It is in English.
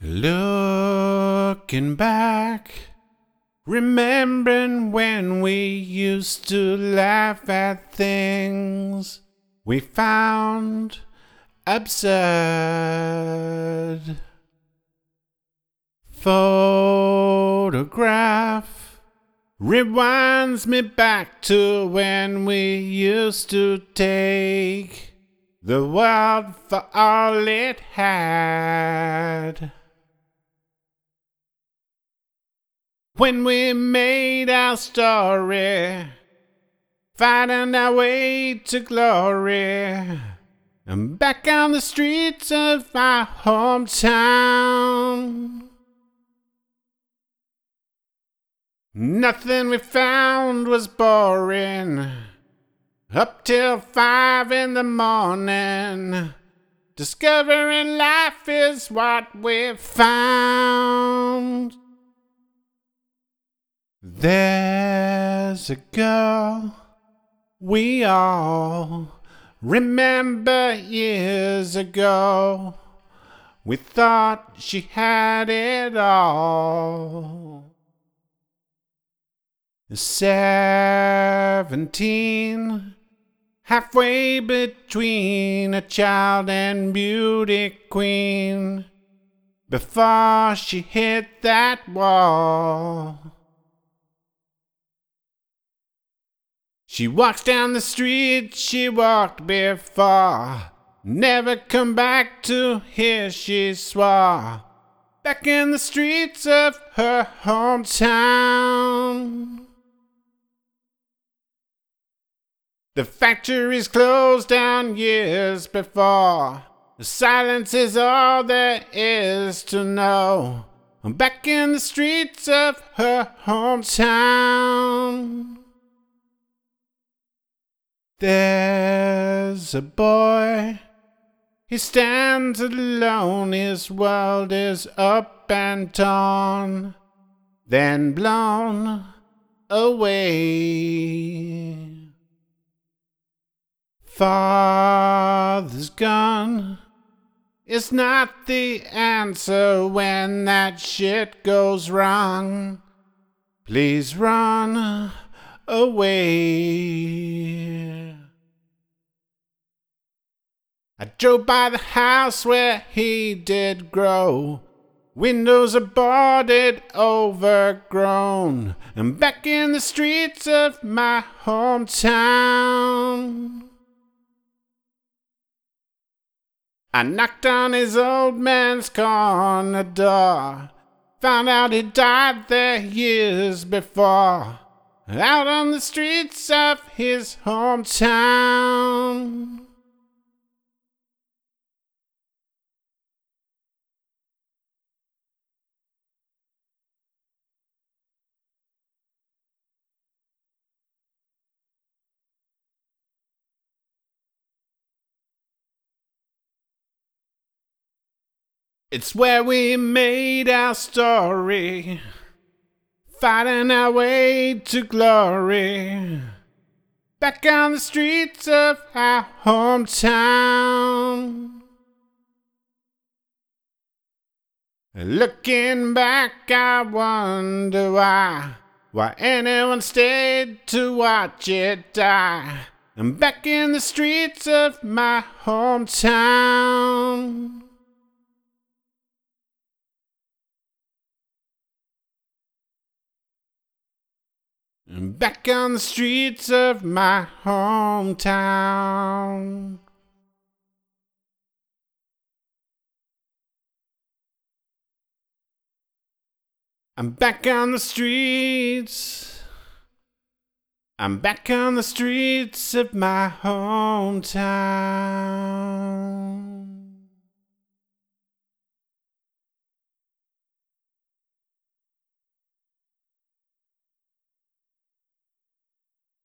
Looking back, remembering when we used to laugh at things we found absurd. Photograph rewinds me back to when we used to take the world for all it had. When we made our story, finding our way to glory, and back on the streets of our hometown. Nothing we found was boring, up till 5 in the morning. Discovering life is what we found. There's a girl we all remember years ago. We thought she had it all. 17, halfway between a child and beauty queen, before she hit that wall. She walks down the street she walked before, never come back to hear she swore. Back in the streets of her hometown. The factory's closed down years before. The silence is all there is to know. I'm back in the streets of her hometown. There's a boy, he stands alone, his world is up and torn, then blown away. Father's gone, it's not the answer when that shit goes wrong. Please run away. I drove by the house where he did grow. Windows are boarded, overgrown. I'm back in the streets of my hometown. I knocked on his old man's corner door. Found out he died there years before. Out on the streets of his hometown. It's where we made our story, fighting our way to glory. Back on the streets of our hometown. Looking back, I wonder why anyone stayed to watch it die. I'm back in the streets of my hometown. I'm back on the streets of my hometown. I'm back on the streets. I'm back on the streets of my hometown.